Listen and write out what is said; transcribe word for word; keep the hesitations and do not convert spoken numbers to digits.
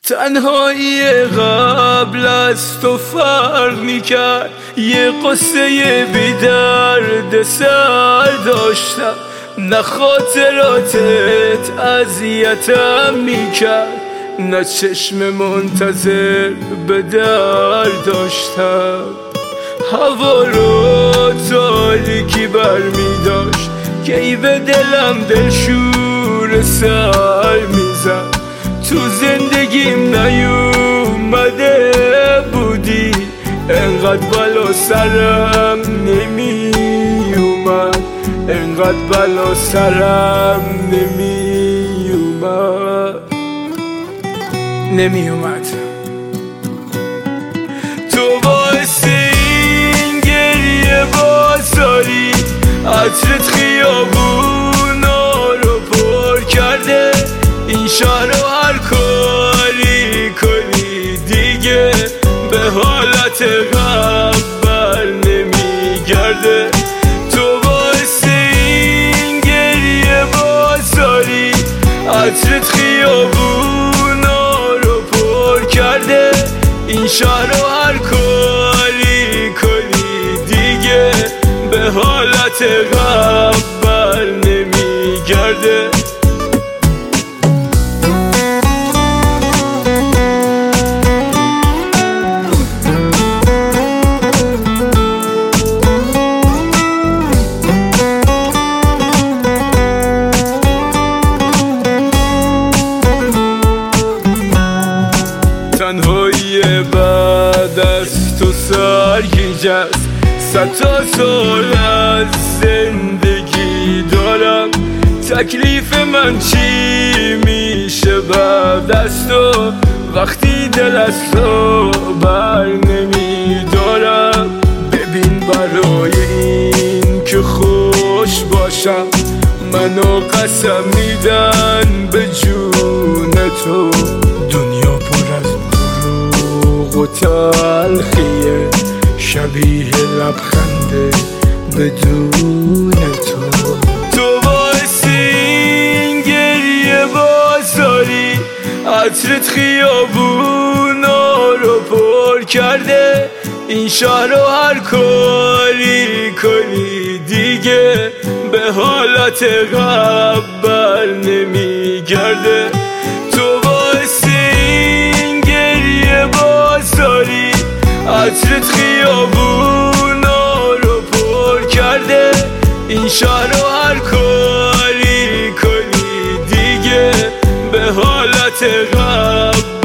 تنهایی قبل از تو فرق میکرد، یه قصه بی درد سر داشتم، نه خاطراتت اذیتم میکرد، نه چشم منتظر به در داشتم. هوا رو تاریکی برمیداشت که ای به دلم دلشور سر میزد. تو زندگیم نیومده بودی، انقدر بلا سرم نمیومد، انقدر بلا سرم نمیومد نمیومد تو باعث این گریه بازاری، عطرت خیابونا رو پر کرده، این شهر رو هر کاری کنی دیگه به حالت قبل نمیگرده. تو باعث این گریه بازاری، عطرت خیابونا رو پر کرده، این شهر رو هر کاری کنی دیگه به حالت قبل نمیگرده. تنهایی بعد از تو سرگیجه است، صد تا سال از زندگی دارم، تکلیف من چی میشه بعد از تو وقتی دل از تو بر نمیدارم. ببین برای این که خوش باشم منو قسم میدن به جون تو، دنیا پر از دروغ و تلخیه، شبیه لبخنده بدون تو. تو باعث این گریه بازاری، عطرت خیابونا رو پر کرده، این شهر رو هر کاری کنی دیگه به حالت قبل نمیگرده. تو باعث این گریه بازاری، عطرت خیابونا رو پر کرده، این شهر رو هر کاری کنی دیگه به حالت قبل